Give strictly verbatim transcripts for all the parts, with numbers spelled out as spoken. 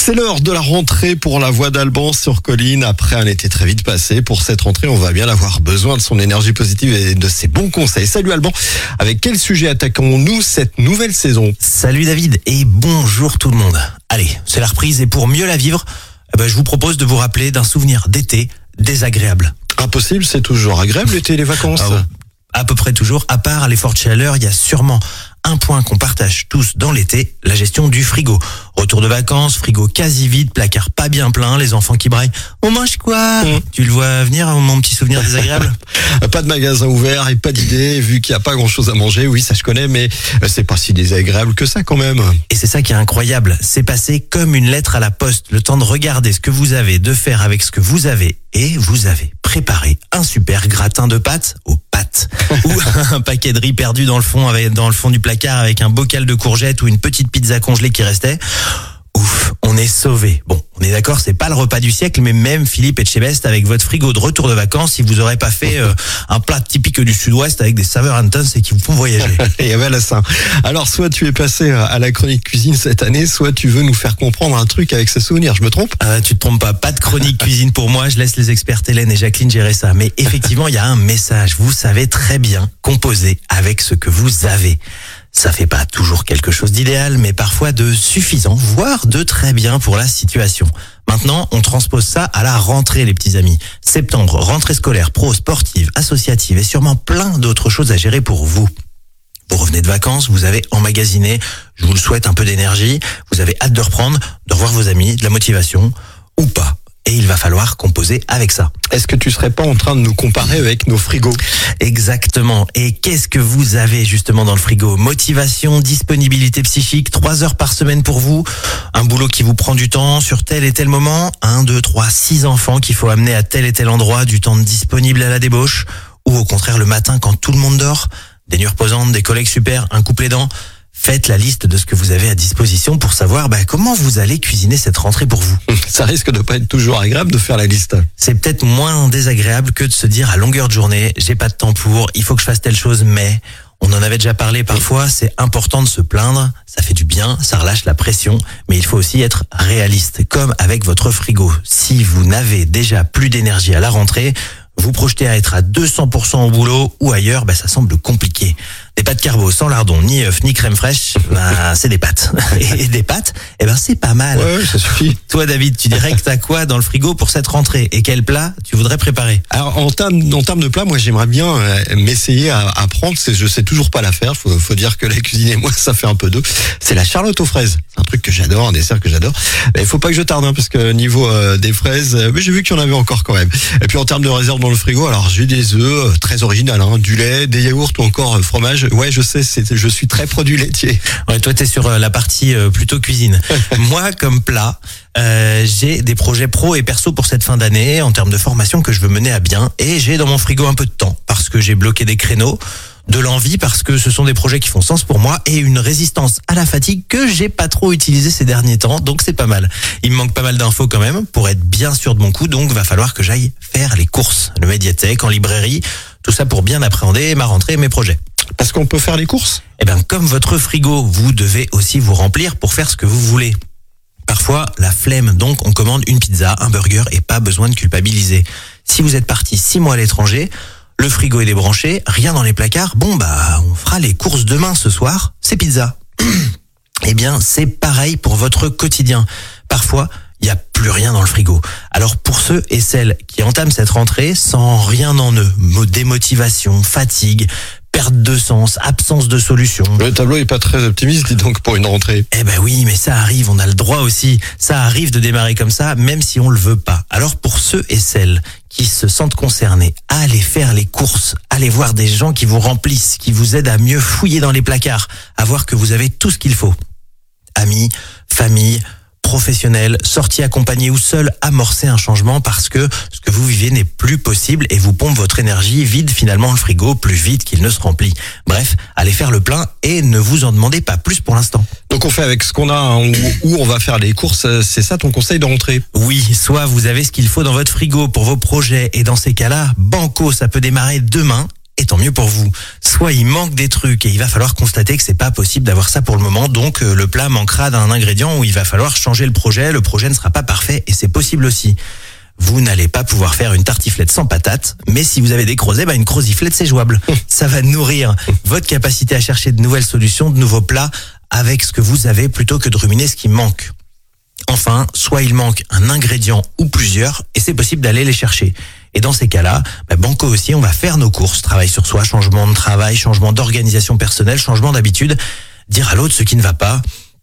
C'est l'heure de la rentrée pour la Voix d'Alban sur Colline. Après un été très vite passé, pour cette rentrée, on va bien avoir besoin de son énergie positive et de ses bons conseils. Salut Alban, avec quel sujet attaquons-nous cette nouvelle saison? Salut David et bonjour tout le monde. Allez, c'est la reprise et pour mieux la vivre, eh ben, je vous propose de vous rappeler d'un souvenir d'été désagréable. Impossible, c'est toujours agréable l'été et les vacances. Ah, à peu près toujours, à part les fortes chaleurs, il y a sûrement un point qu'on partage tous dans l'été, la gestion du frigo. Retour de vacances, frigo quasi vide, placard pas bien plein, les enfants qui braillent. On mange quoi? mmh. Tu le vois venir, mon petit souvenir désagréable? Pas de magasin ouvert et pas d'idée, vu qu'il n'y a pas grand chose à manger. Oui, ça je connais, mais c'est pas si désagréable que ça quand même. Et c'est ça qui est incroyable, c'est passé comme une lettre à la poste. Le temps de regarder ce que vous avez, de faire avec ce que vous avez, et vous avez préparé un super gratin de pâtes aux pâtes. Ou un paquet de riz perdu dans le fond, avec, dans le fond du placard avec un bocal de courgettes ou une petite pizza congelée qui restait. Ouf, on est sauvés. Bon, on est d'accord, c'est pas le repas du siècle, mais même Philippe Etchebest avec votre frigo de retour de vacances, si vous aurez pas fait euh, un plat typique du sud-ouest avec des saveurs intenses et qui vous font voyager. Et ben là ça. Alors soit tu es passé à la chronique cuisine cette année, soit tu veux nous faire comprendre un truc avec ces souvenirs. Je me trompe? euh, Tu te trompes pas, pas de chronique cuisine pour moi, je laisse les expertes Hélène et Jacqueline gérer ça. Mais effectivement, il y a un message, vous savez très bien composer avec ce que vous avez. Ça fait pas toujours quelque chose d'idéal, mais parfois de suffisant, voire de très bien pour la situation. Maintenant, on transpose ça à la rentrée, les petits amis. Septembre, rentrée scolaire, pro, sportive, associative et sûrement plein d'autres choses à gérer pour vous. Vous revenez de vacances, vous avez emmagasiné, je vous le souhaite, un peu d'énergie, vous avez hâte de reprendre, de revoir vos amis, de la motivation, ou pas. Et il va falloir composer avec ça. Est-ce que tu serais pas en train de nous comparer avec nos frigos? Exactement. Et qu'est-ce que vous avez justement dans le frigo? Motivation, disponibilité psychique, trois heures par semaine pour vous, un boulot qui vous prend du temps sur tel et tel moment, un, deux, trois, six enfants qu'il faut amener à tel et tel endroit, du temps disponible à la débauche, ou au contraire le matin quand tout le monde dort, des nuits reposantes, des collègues super, un couple aidant. Faites la liste de ce que vous avez à disposition pour savoir bah, comment vous allez cuisiner cette rentrée pour vous. Ça risque de pas être toujours agréable de faire la liste. C'est peut-être moins désagréable que de se dire à longueur de journée, j'ai pas de temps pour, il faut que je fasse telle chose, mais on en avait déjà parlé parfois, c'est important de se plaindre, ça fait du bien, ça relâche la pression, mais il faut aussi être réaliste, comme avec votre frigo. Si vous n'avez déjà plus d'énergie à la rentrée, vous projetez à être à deux cents pour cent au boulot ou ailleurs, bah, ça semble compliqué. Des pâtes carbo sans lardon, ni œuf, ni crème fraîche, bah, c'est des pâtes. Et des pâtes, eh ben, c'est pas mal. Ouais, ça suffit. Toi, David, tu dirais que t'as quoi dans le frigo pour cette rentrée? Et quel plat tu voudrais préparer? Alors, en termes, en termes de plat, moi, j'aimerais bien euh, m'essayer à apprendre. C'est, je sais toujours pas la faire. Faut, faut dire que la cuisine et moi, ça fait un peu d'eux. C'est la charlotte aux fraises. C'est un truc que j'adore, un dessert que j'adore. Mais il faut pas que je tarde, hein, parce que niveau euh, des fraises, euh, mais j'ai vu qu'il y en avait encore quand même. Et puis, en termes de réserve dans le frigo, alors, j'ai des œufs, euh, très original, hein, du lait, des yaourts ou encore euh, fromage. Ouais, je sais, c'est, je suis très produit laitier. Ouais, toi, t'es sur euh, la partie euh, plutôt cuisine. Moi, comme plat, euh, j'ai des projets pro et perso pour cette fin d'année en termes de formation que je veux mener à bien. Et j'ai dans mon frigo un peu de temps parce que j'ai bloqué des créneaux, de l'envie parce que ce sont des projets qui font sens pour moi et une résistance à la fatigue que j'ai pas trop utilisée ces derniers temps. Donc c'est pas mal. Il me manque pas mal d'infos quand même pour être bien sûr de mon coup. Donc va falloir que j'aille faire les courses, le médiathèque, en librairie. Tout ça pour bien appréhender ma rentrée et mes projets. Parce qu'on peut faire les courses? Eh bien, comme votre frigo, vous devez aussi vous remplir pour faire ce que vous voulez. Parfois, la flemme, donc on commande une pizza, un burger et pas besoin de culpabiliser. Si vous êtes parti six mois à l'étranger, le frigo est débranché, rien dans les placards, bon bah on fera les courses demain ce soir, c'est pizza. Eh bien, c'est pareil pour votre quotidien. Parfois, il n'y a plus rien dans le frigo. Alors pour ceux et celles qui entament cette rentrée sans rien en eux, démotivation, fatigue, perte de sens, absence de solution. Le tableau est pas très optimiste, dis donc, pour une rentrée. Eh ben oui, mais ça arrive, on a le droit aussi. Ça arrive de démarrer comme ça, même si on le veut pas. Alors pour ceux et celles qui se sentent concernés, allez faire les courses, allez voir des gens qui vous remplissent, qui vous aident à mieux fouiller dans les placards, à voir que vous avez tout ce qu'il faut. Amis, famille, professionnels, sortis accompagnés ou seuls, amorcer un changement parce que ce que vous vivez n'est plus possible et vous pompe votre énergie, vide finalement le frigo plus vite qu'il ne se remplit. Bref, allez faire le plein et ne vous en demandez pas plus pour l'instant. Donc on fait avec ce qu'on a, hein, où on va faire les courses, c'est ça ton conseil de rentrée? Oui, soit vous avez ce qu'il faut dans votre frigo pour vos projets et dans ces cas-là, banco, ça peut démarrer demain. et tant mieux pour vous. Soit il manque des trucs et il va falloir constater que c'est pas possible d'avoir ça pour le moment, donc le plat manquera d'un ingrédient où il va falloir changer le projet, le projet ne sera pas parfait et c'est possible aussi. Vous n'allez pas pouvoir faire une tartiflette sans patates, mais si vous avez des crozets, bah une croziflette c'est jouable. Ça va nourrir votre capacité à chercher de nouvelles solutions, de nouveaux plats avec ce que vous avez plutôt que de ruminer ce qui manque. Enfin, soit il manque un ingrédient ou plusieurs et c'est possible d'aller les chercher. Et dans ces cas-là, bah banco aussi, on va faire nos courses, travail sur soi, changement de travail, changement d'organisation personnelle, changement d'habitude, dire à l'autre ce qui ne va pas.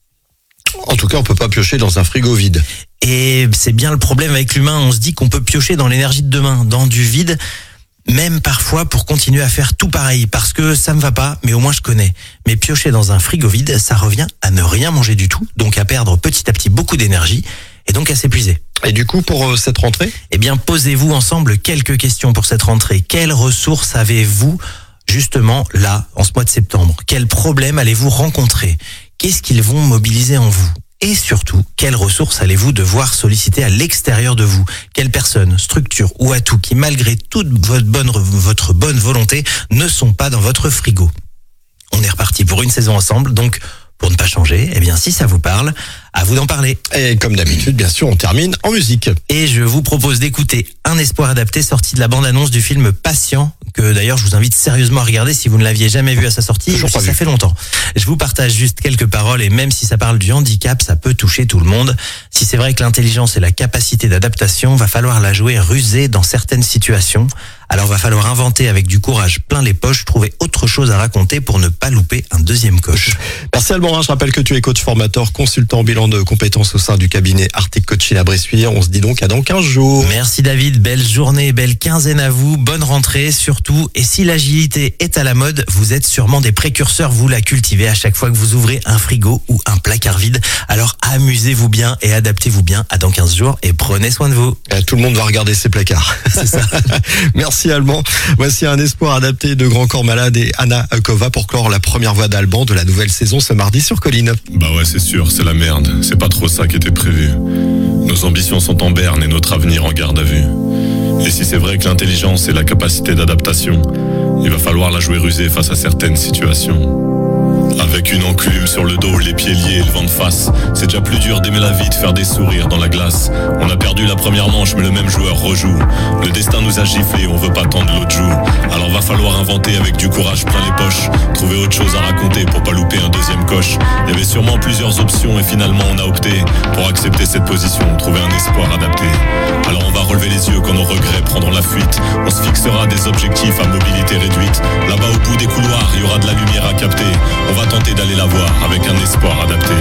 En tout cas, on peut pas piocher dans un frigo vide. Et c'est bien le problème avec l'humain, on se dit qu'on peut piocher dans l'énergie de demain, dans du vide, même parfois pour continuer à faire tout pareil, parce que ça me va pas, mais au moins je connais. Mais piocher dans un frigo vide, ça revient à ne rien manger du tout, donc à perdre petit à petit beaucoup d'énergie, et donc à s'épuiser. Et du coup, pour euh, cette rentrée ? Eh bien, posez-vous ensemble quelques questions pour cette rentrée. Quelles ressources avez-vous justement là, en ce mois de septembre ? Quels problèmes allez-vous rencontrer ? Qu'est-ce qu'ils vont mobiliser en vous ? Et surtout, quelles ressources allez-vous devoir solliciter à l'extérieur de vous ? Quelles personnes, structures ou atouts qui, malgré toute votre bonne, votre bonne volonté, ne sont pas dans votre frigo ? On est reparti pour une saison ensemble, donc pour ne pas changer, eh bien si ça vous parle, à vous d'en parler. Et comme d'habitude, bien sûr, on termine en musique. Et je vous propose d'écouter Un espoir adapté, sorti de la bande-annonce du film Patient, que d'ailleurs je vous invite sérieusement à regarder si vous ne l'aviez jamais vu à sa sortie, Toujours si pas ça vu. fait longtemps. Je vous partage juste quelques paroles et même si ça parle du handicap, ça peut toucher tout le monde. Si c'est vrai que l'intelligence et la capacité d'adaptation, va falloir la jouer rusée dans certaines situations. Alors va falloir inventer avec du courage plein les poches, trouver autre chose à raconter pour ne pas louper un deuxième coche. Merci Alban, je rappelle que tu es coach formateur, consultant bilan de compétences au sein du cabinet Arctic Coaching à Bressuire. On se dit donc à dans quinze jours. Merci David, belle journée, belle quinzaine à vous, bonne rentrée surtout. Et si l'agilité est à la mode, vous êtes sûrement des précurseurs, vous la cultivez à chaque fois que vous ouvrez un frigo ou un placard vide. Alors amusez-vous bien et adaptez-vous bien à dans quinze jours et prenez soin de vous. Tout le monde va regarder ses placards. C'est ça. Merci Alban. Voici Un espoir adapté de Grand Corps Malade et Anna Kova pour clore la première voix d'Alban de la nouvelle saison ce mardi sur Colline. Bah ouais, c'est sûr, c'est la merde. C'est pas trop ça qui était prévu. Nos ambitions sont en berne et notre avenir en garde à vue. Et si c'est vrai que l'intelligence et la capacité d'adaptation, il va falloir la jouer rusée face à certaines situations. Avec une enclume sur le dos, les pieds liés et le vent de face, c'est déjà plus dur d'aimer la vie, de faire des sourires dans la glace. On a perdu la première manche, mais le même joueur rejoue. Le destin nous a giflé, on veut pas tendre l'autre joue. Alors va falloir inventer avec du courage plein les poches, trouver autre chose à raconter pour pas louper un deuxième coche. Il y avait sûrement plusieurs options et finalement on a opté pour accepter cette position, trouver un espoir adapté. Alors on va relever les yeux quand nos regrets prendront la fuite. On se fixera des objectifs à mobilité réduite. Là-bas au bout des couloirs, il y aura de la lumière à capter. On va tenter d'aller la voir avec un espoir adapté.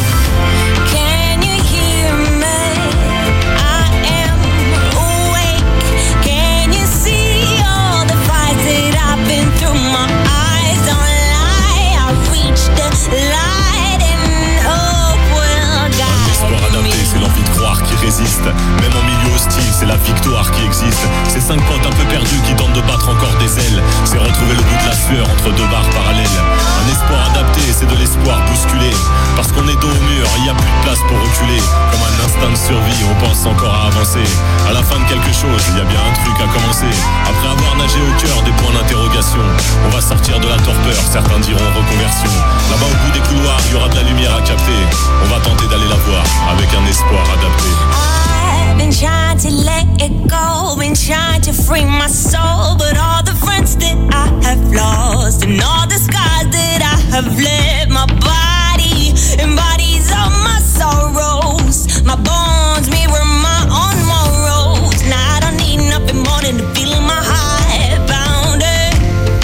Can you hear me? I am awake. Can you see all the fights that I've been through? My eyes don't lie. I reached the light and hope will Un espoir guide adapté, me. c'est l'envie de croire qui résiste. Même en milieu hostile, c'est la victoire qui existe. Ces cinq potes un peu perdus qui tentent de battre encore des ailes. C'est retrouver le bout de la sueur entre deux barres parallèles. Un espoir adapté, c'est de l'espoir bousculé. Parce qu'on est dos au mur, il n'y a plus de place pour reculer. Comme un instinct de survie, on pense encore à avancer. À la fin de quelque chose, il y a bien un truc à commencer. Après avoir nagé au cœur des points d'interrogation, on va sortir de la torpeur, certains diront reconversion. Là-bas au bout des couloirs, il y aura de la lumière à capter. On va tenter d'aller la voir avec un espoir adapté. I've been trying to let it go, been trying to free my soul, but all the friends that I have lost and all the scars that I have left, my body embodies all my sorrows, my bones mirror my own morals. Now I don't need nothing more than the feel of my heart pounding.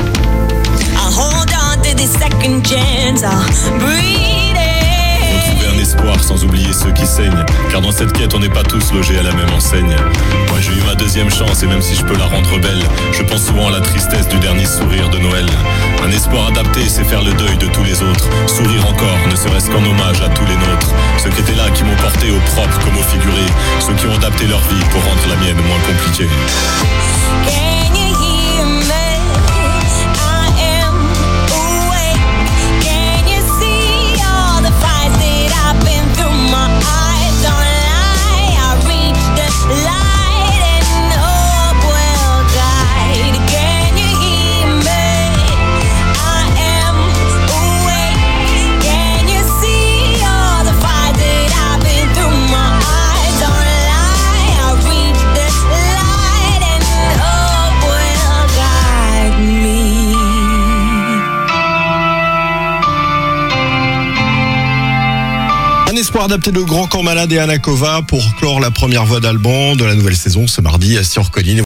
I hold on to this second chance, I'll breathe it. Retrouver un espoir sans oublier ceux qui saignent. Car dans cette quête on n'est pas tous logés à la même enseigne. Moi j'ai eu ma deuxième chance et même si je peux la rendre belle, je pense souvent à la tristesse du dernier sourire de Noël. Un espoir adapté c'est faire le deuil de tous les autres. Sourire encore, ne serait-ce qu'en hommage à tous les nôtres. Ceux qui étaient là, qui m'ont porté au propre comme au figuré. Ceux qui ont adapté leur vie pour rendre la mienne moins compliquée. Can you hear me? I am awake. Can you see all the fights that I've been through? My eyes don't lie. I reach the light and hope will guide. Can you hear me? Espoir adapté de Grand Corps Malade et Anakova pour clore la première voix d'Alban de la nouvelle saison ce mardi sur Colline.